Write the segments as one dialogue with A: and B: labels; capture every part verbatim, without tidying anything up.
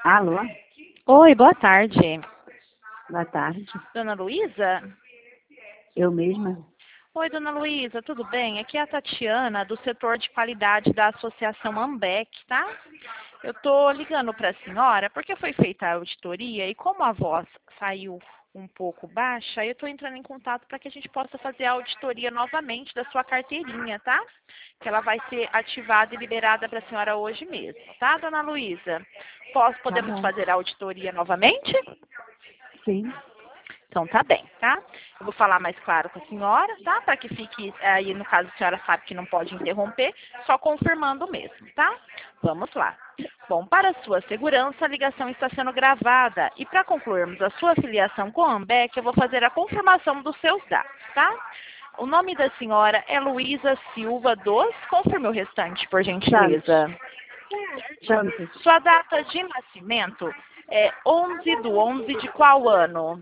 A: Alô?
B: Oi, boa tarde.
A: Boa tarde.
B: Dona Luísa?
A: Eu mesma?
B: Oi, Dona Luísa, tudo bem? Aqui é a Tatiana, do setor de qualidade da Associação Ambec, tá? Eu tô ligando para a senhora porque foi feita a auditoria e como a voz saiu um pouco baixa, eu estou entrando em contato para que a gente possa fazer a auditoria novamente da sua carteirinha, tá? Que ela vai ser ativada e liberada para a senhora hoje mesmo, tá, Dona Luísa? Posso, podemos
A: bom.
B: fazer a auditoria novamente?
A: Sim.
B: Então tá bem, tá? Eu vou falar mais claro com a senhora, tá? Para que fique aí, no caso a senhora sabe que não pode interromper, só confirmando mesmo, tá? Vamos lá. Bom, para sua segurança, a ligação está sendo gravada e para concluirmos a sua filiação com a Ambec, eu vou fazer a confirmação dos seus dados, tá? O nome da senhora é Luísa Silva dos. Confirme o restante, por gentileza.
A: Santos.
B: Sua data de nascimento é onze do onze de qual ano?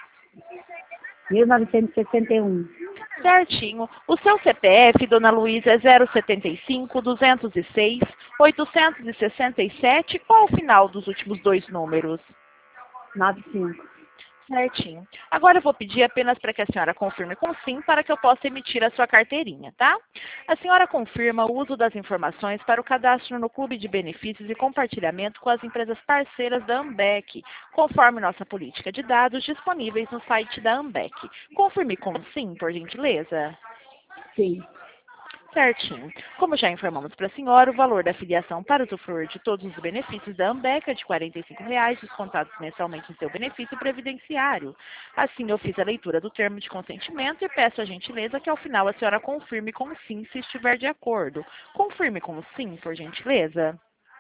A: mil novecentos e sessenta e um.
B: Certinho. O seu C P F, Dona Luísa, é zero setenta e cinco, duzentos e seis, oitocentos e sessenta e sete. Qual o final dos últimos dois números?
A: noventa e cinco.
B: Certinho. Agora eu vou pedir apenas para que a senhora confirme com sim para que eu possa emitir a sua carteirinha, tá? A senhora confirma o uso das informações para o cadastro no Clube de Benefícios e compartilhamento com as empresas parceiras da Ambec, conforme nossa política de dados disponíveis no site da Ambec. Confirme com sim, por gentileza.
A: Sim.
B: Certinho. Como já informamos para a senhora, o valor da filiação para usufruir de todos os benefícios da Ambec é de quarenta e cinco reais, descontados mensalmente em seu benefício previdenciário. Assim, eu fiz a leitura do termo de consentimento e peço a gentileza que ao final a senhora confirme com sim se estiver de acordo. Confirme com sim, por gentileza.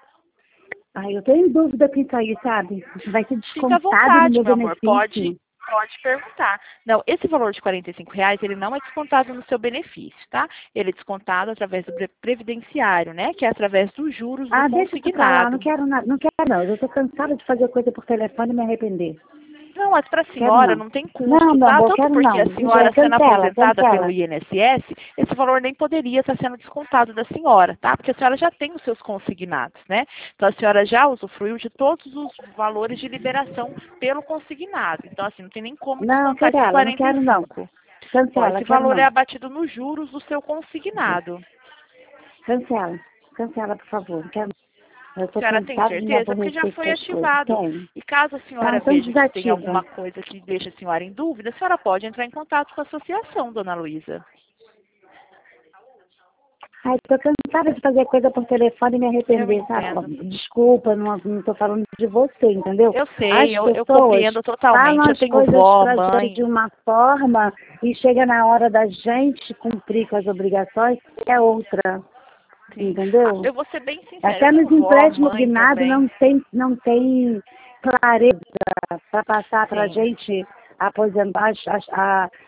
A: Ai, eu tenho dúvida com isso aí, sabe? Vai ser
B: Fica à
A: descontado no
B: vontade,
A: meu
B: meu amor. Pode,
A: benefício.
B: pode perguntar. Não, esse valor de quarenta e cinco reais, ele não é descontado no seu benefício, tá? Ele é descontado através do pre- previdenciário, né? Que é através dos juros do
A: Ah, deixa isso pra lá. Não
B: consignado.
A: quero nada. Não quero não. Eu tô cansada de fazer coisa por telefone e me arrepender.
B: Não, mas para a
A: Quero
B: senhora
A: não.
B: não tem
A: Não,
B: custo,
A: meu
B: tá?
A: amor,
B: Tanto
A: quero
B: porque
A: não.
B: a senhora sendo
A: Cancela,
B: aposentada pelo
A: cancela.
B: I N S S, esse valor nem poderia estar sendo descontado da senhora, tá? Porque a senhora já tem os seus consignados, né? Então a senhora já usufruiu de todos os valores de liberação pelo consignado. Então, assim, não tem nem como
A: Não,
B: descontar esses
A: cancela. Não
B: quarenta e
A: quero não.
B: cinco. Ó,
A: Cancela,
B: esse
A: quero
B: valor é
A: não.
B: abatido nos juros do seu consignado.
A: Cancela. Cancela, por favor. Não quero. Eu
B: A
A: tô
B: senhora tem
A: cansada de me
B: certeza? Porque já
A: aborrecer com
B: foi
A: essas coisas.
B: ativado.
A: Tenho.
B: E caso a
A: Tá,
B: senhora
A: então
B: veja que tem
A: desativa.
B: alguma coisa que deixa a senhora em dúvida, a senhora pode entrar em contato com a associação, Dona Luísa.
A: Ai, tô cansada de fazer coisa por telefone e me
B: Eu
A: arrepender, sabe?
B: entendo.
A: Desculpa, não, não tô falando de você, entendeu?
B: Eu
A: As
B: sei, eu, eu
A: pessoas
B: compreendo
A: falam
B: totalmente. Eu
A: as
B: tenho
A: coisas
B: vó,
A: pra gente de
B: mãe.
A: uma forma e chega na hora da gente cumprir com as obrigações, é outra,
B: Sim. Ah,
A: entendeu?
B: eu vou ser bem sincera, eu
A: Até nos
B: tenho vó,
A: empréstimos
B: mãe
A: guinados
B: também.
A: não tem, não tem clareza para passar para a
B: Sim,
A: gente aposentar a, a,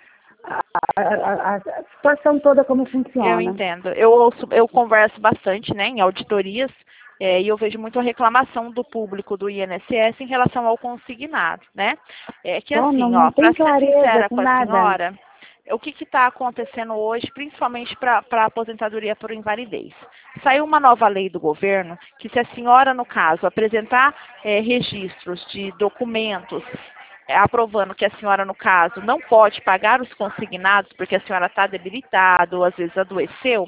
A: a, a, a situação toda como
B: eu
A: funciona.
B: entendo. Eu ouço, eu converso bastante, né, em auditorias, é, e eu vejo muito a reclamação do público do I N S S em relação ao consignado, né? É que
A: Então, não,
B: assim,
A: não
B: ó,
A: tem
B: para ser
A: clareza
B: sincera
A: com
B: com a
A: nada.
B: senhora, o que está acontecendo hoje, principalmente para a aposentadoria por invalidez? Saiu uma nova lei do governo que se a senhora, no caso, apresentar é, registros de documentos é, aprovando que a senhora, no caso, não pode pagar os consignados porque a senhora está debilitada ou às vezes adoeceu,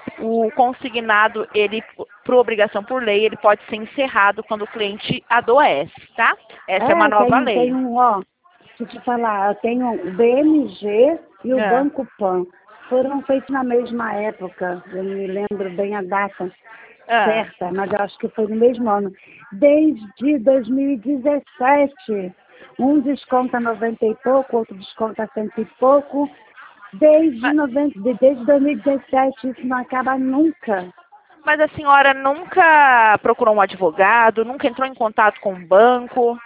B: o consignado, ele, por obrigação por lei, ele pode ser encerrado quando o cliente adoece, tá? Essa é uma
A: É,
B: nova
A: tem,
B: lei.
A: tem um, ó, deixa eu te falar, eu tenho o B M G e o
B: É.
A: Banco Pan. Foram feitos na mesma época, eu não me lembro bem a data
B: Ah.
A: certa, mas eu acho que foi no mesmo ano. Desde dois mil e dezessete, um desconta noventa e pouco, outro desconta cento e pouco. Desde,
B: Mas,
A: noventa, de- desde dois mil e dezessete, isso não acaba nunca.
B: mas a senhora nunca procurou um advogado, nunca entrou em contato com o banco?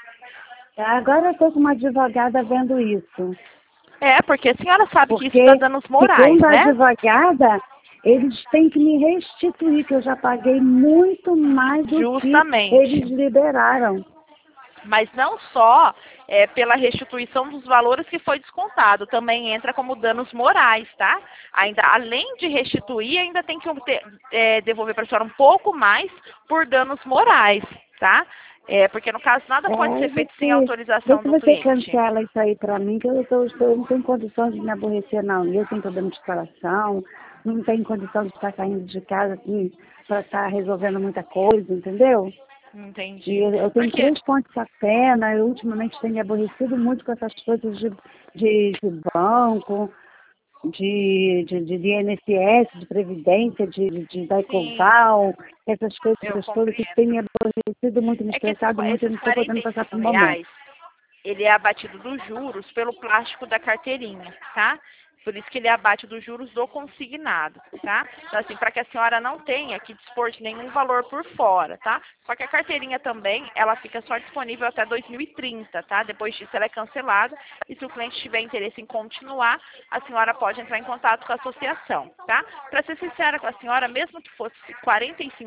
A: Agora eu estou com uma advogada vendo isso.
B: É, porque a senhora sabe que isso dá
A: Porque,
B: danos morais,
A: segundo a
B: né?
A: advogada, eles têm que me restituir, que eu já paguei muito mais do que eles
B: Justamente.
A: liberaram.
B: Mas não só é, pela restituição dos valores que foi descontado, também entra como danos morais, tá? Ainda, além de restituir, ainda tem que ter, é, devolver para a senhora um pouco mais por danos morais, tá? É, porque no caso nada pode
A: É,
B: ser
A: vê
B: feito sem
A: se,
B: autorização
A: vê se
B: do
A: você
B: cliente.
A: cancela isso aí pra mim, que eu, tô, tô- eu não tenho condições de me aborrecer, não. Eu tenho problema de coração, não tenho condição de estar saindo de casa, assim, pra estar resolvendo muita coisa, entendeu? E
B: Entendi.
A: eu, eu tenho
B: Porque
A: três pontos a pena, eu ultimamente tenho me aborrecido muito com essas coisas de, de, de banco, de, de, de I N S S, de Previdência, de, de, de da
B: sim,
A: Ecoval, essas
B: eu
A: coisas todas que têm
B: compreendo.
A: me aborrecido muito, me
B: É que esses,
A: estressado
B: qua-
A: muito, eu
B: esses
A: não estou podendo
B: quarenta e
A: passar por
B: cinco
A: um momento.
B: reais, ele é abatido dos juros pelo plástico da carteirinha, tá? Por isso que ele é abate dos juros do consignado, tá? Então, assim, para que a senhora não tenha que dispor de nenhum valor por fora, tá? Só que a carteirinha também, ela fica só disponível até dois mil e trinta, tá? Depois disso ela é cancelada e se o cliente tiver interesse em continuar, a senhora pode entrar em contato com a associação, tá? Para ser sincera com a senhora, mesmo que fosse quarenta e cinco